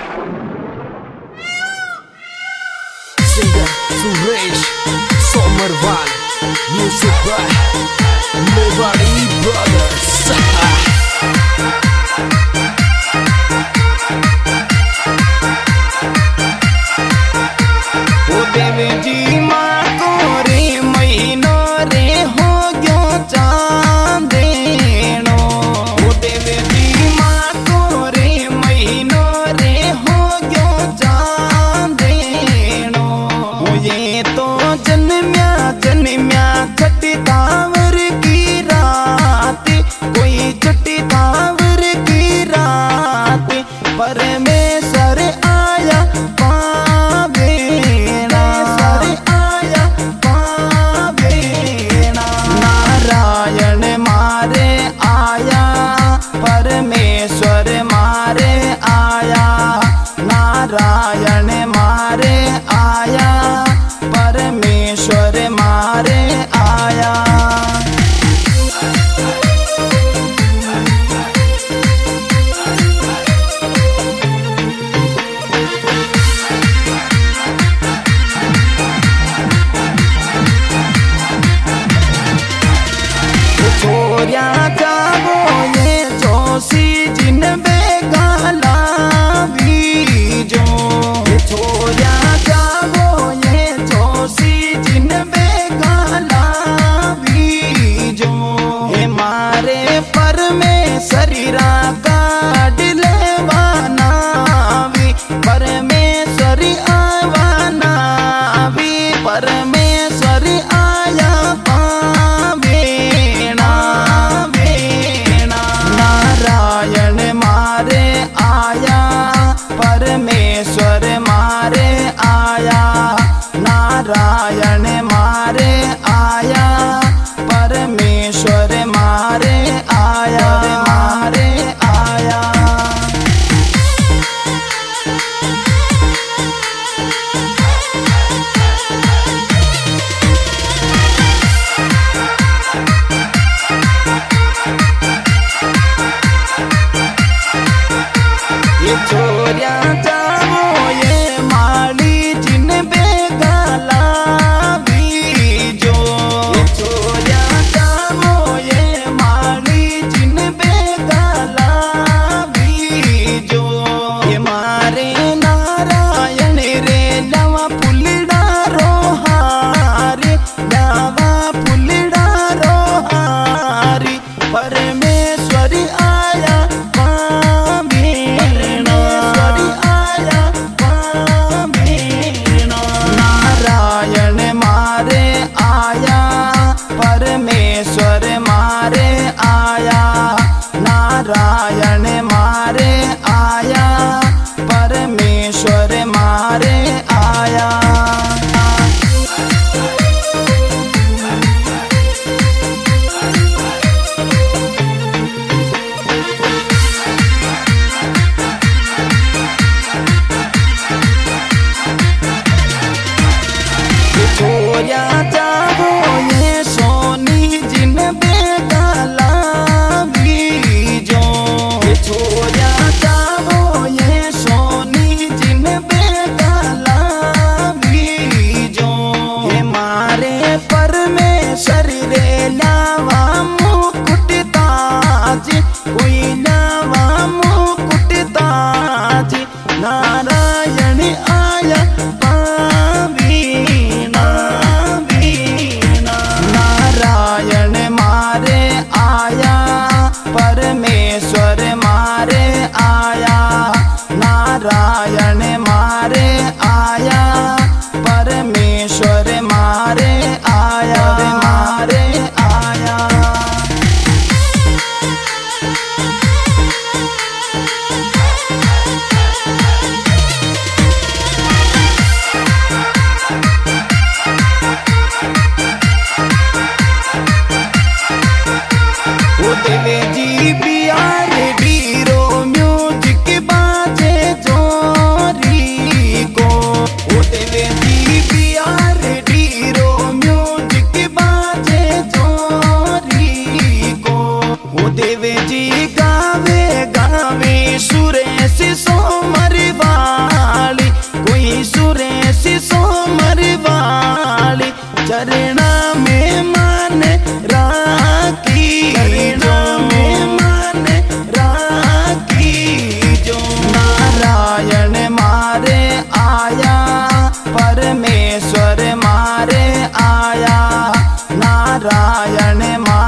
Singer Suresh Somarwal, music by Mewari Brothers. ओ देवी जी माँ को रे महीनो रे हो गयो चांदेनो। ओ देवी जी माँ को रे महीनो रे हो गयो चांदेनो। ओ ये तो जन्म्या जन्म्या छठी तावर की रात, कोई छठी तावर की रात परमेश्वर आया पावेना, आया पावेना। नारायण मारे आया परमेश्वर मारे आया, नारायण मारे आया परमेश्वर मारे आया। छोरिया जागो ये जोशी जिन बेगाला बीजो। छोरिया जागो ये जोशी जिन बेगाला बीजो। हे मारे परमेश्वरीरा काट लेवाना भी, परमेश्वरी आवाना भी, परमेश्वरी आया पावेना वेना। नारायण मारे आया परमेश्वर मारे आया, नारायण मारे आया परमेश्वर मारे आया, मारे आया। ये छोरिया जाओ ये माली जिन बेगाला बीजो। ये छोरिया जाओ ये माली जिन बेगाला बीजो। ये मारे नारायण रे नवा पुलड़ा रोहारी, नवा पुलड़ा रोहारी परमेश्वरी आया पावेना, आया पावेना। नारायण मारे आया परमेश्वर मारे आया, नारायण मारे आया परमेश्वर मारे आया। छोरिया जागो ये सोनी जिन बेगाला बीजो। छोरिया जागो ये सोनी जिन बेगाला बीजो। ये मारे परमेश्वर रे लावा मुकुट ताज, कोई लावा मुकुट ताज नारायण आया पावेना वीना। नारायण मारे आया परमेश्वर मारे आया, नारायण मारे आया परमेश्वर मारे आया, मारे आया। ओ देवे जी बियार डीरो म्यूजिक बाजे जोरी को। ओ देवे जी बियार डीरो म्यूजिक बाजे जोरी को। ओ देवे जी गावे गावे सुरेश सोमरवाल। नारायण